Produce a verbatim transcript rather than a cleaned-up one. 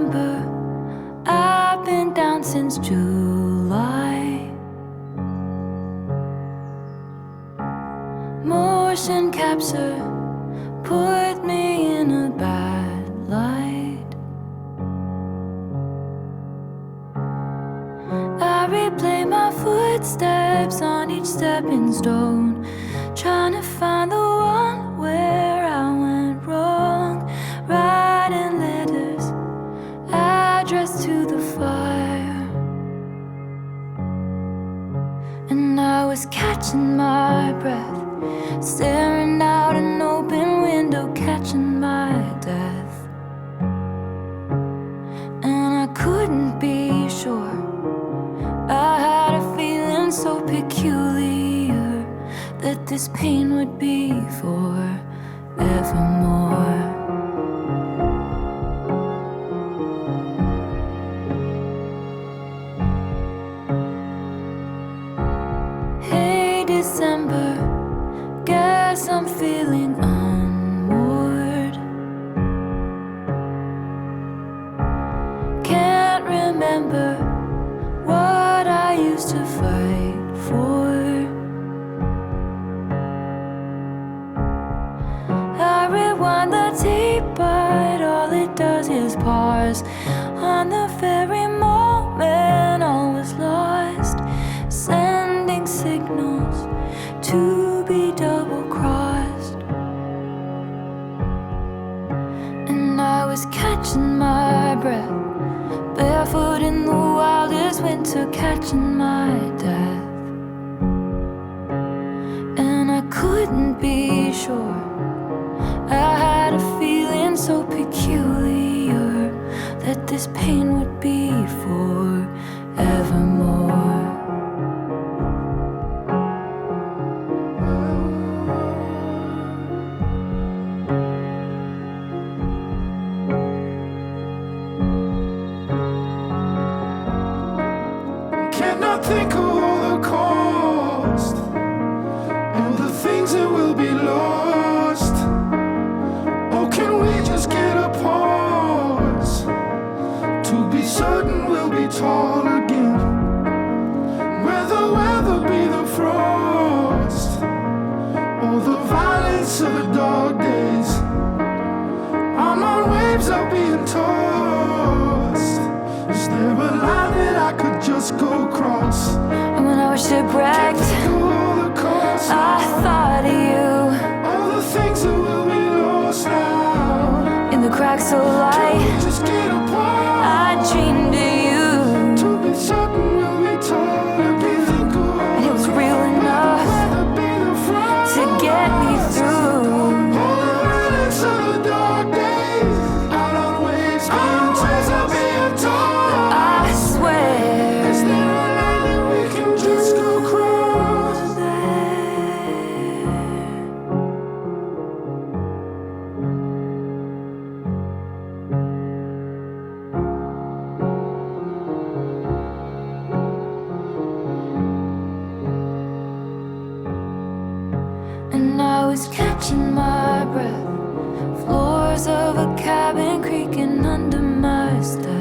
December. I've been down since July. Motion capture put me in a bad light. I replay my footsteps on each stepping stone, trying to find the one where I went wrong. Writing letters addressed to the fire, and I was catching my breath, staring out an open window, catching my death. And I couldn't be sure, I had a feeling so peculiar that this pain would be forevermore. Hey December, guess I'm feeling unmoored. Can't remember what I used to fight for. I rewind the tape, but all it does is pause on the very moment all was lost, sending signals to be double-crossed. And I was catching my breath, barefoot in the wildest winter, catching my death. And I couldn't be sure, I had a feeling so peculiar that this pain would be forevermore. Cannot think of all the cost, all the things that will be lost. Or can we just get a pause to be certain we'll be tall again? Where the weather be the frost, or the violence of the dog days. I'm on waves of being tossed. Is there a line that I could just go across? And when I was shipwrecked, I thought of you. All the things that will be lost now. In the cracks so light, Just get apart. I dreamed of you, To be certain we'll be tall and be thinking. and it was real enough Rather be the front. to get me through. All the relics of the dark days. Out on waves, being tossed, being tossed. I swear. Is there a line that we can just go across? And I was catching my breath, floors of a cabin creaking under my steps.